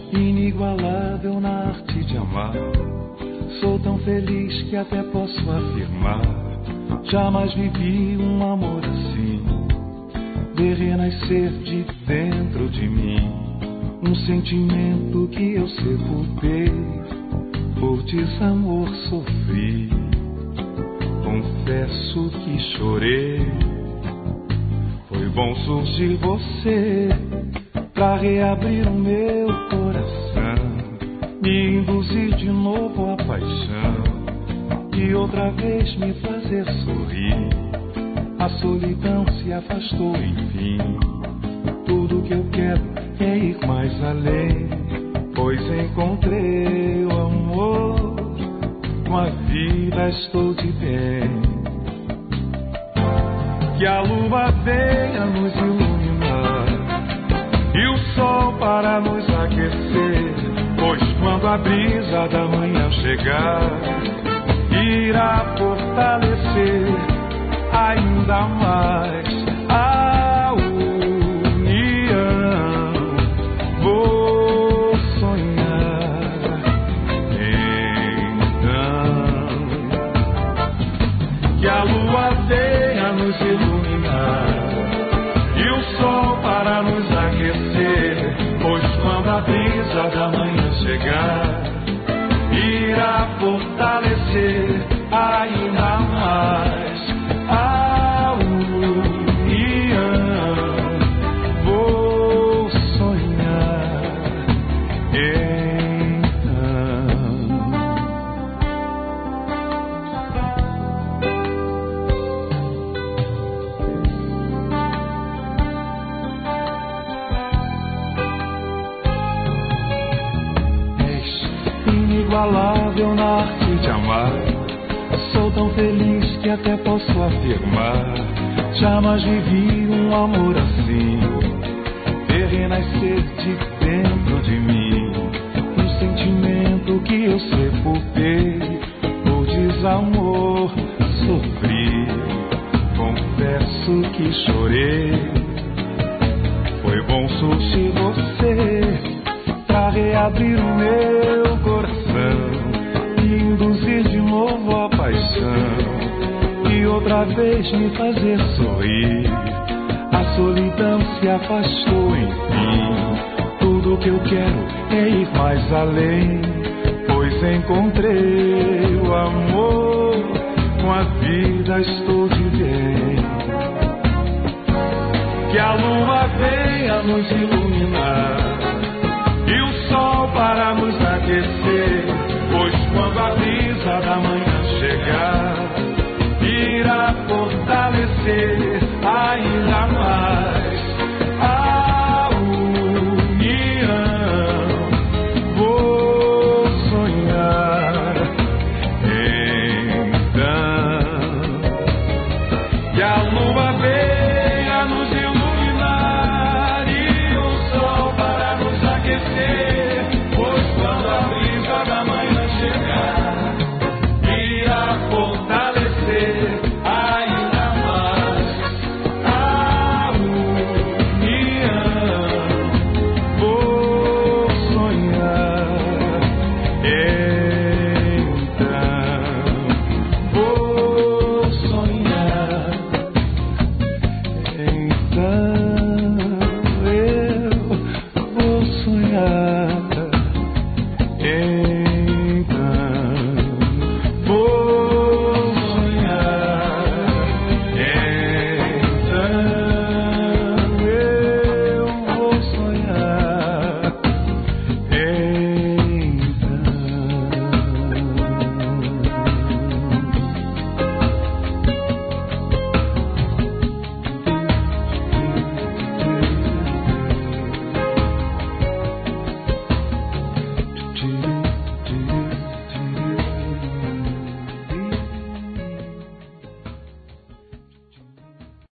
inigualável na arte de amar. Sou tão feliz que até posso afirmar: jamais vivi um amor assim. Ver renascer de dentro de mim um sentimento que eu sepultei. Por desamor sofri, confesso que chorei. Foi bom surgir você pra reabrir o meu coração, me induzir de novo à paixão e outra vez me fazer sorrir. A solidão se afastou, enfim. Tudo que eu quero é ir mais além, pois encontrei o amor. Com a vida estou de bem. Que a lua venha nos iluminar e o sol para nos aquecer, pois quando a brisa da manhã chegar, irá fortalecer ainda mais a união. Vou sonhar então que a lua venha nos iluminar e o sol para nos aquecer, pois quando a brisa da manhã chegar, irá fortalecer ainda mais a união. Vou sonhar inigualável na arte de amar. Sou tão feliz que até posso afirmar: jamais vivi um amor assim. Ver renascer de dentro de mim um sentimento que eu sepultei. Por desamor sofri, confesso que chorei. Foi bom surgir você pra reabrir o meu coração e induzir de novo a paixão e outra vez me fazer sorrir. A solidão se afastou, enfim. Tudo que eu quero é ir mais além, pois encontrei o amor. Com a vida estou de bem. Que a lua venha nos iluminar